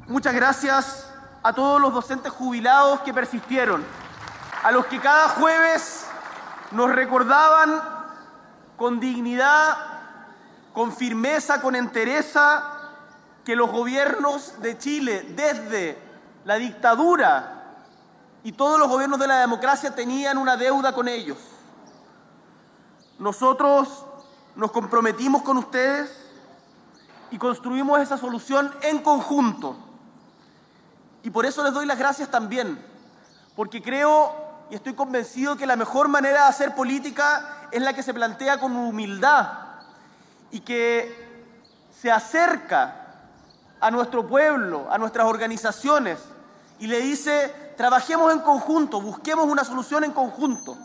Muchas gracias a todos los docentes jubilados que persistieron, a los que cada jueves nos recordaban con dignidad, con firmeza, con entereza, que los gobiernos de Chile, desde la dictadura y todos los gobiernos de la democracia, tenían una deuda con ellos. Nosotros nos comprometimos con ustedes y construimos esa solución en conjunto. Y por eso les doy las gracias también, porque creo y estoy convencido que la mejor manera de hacer política es la que se plantea con humildad y que se acerca a nuestro pueblo, a nuestras organizaciones y le dice: trabajemos en conjunto, busquemos una solución en conjunto.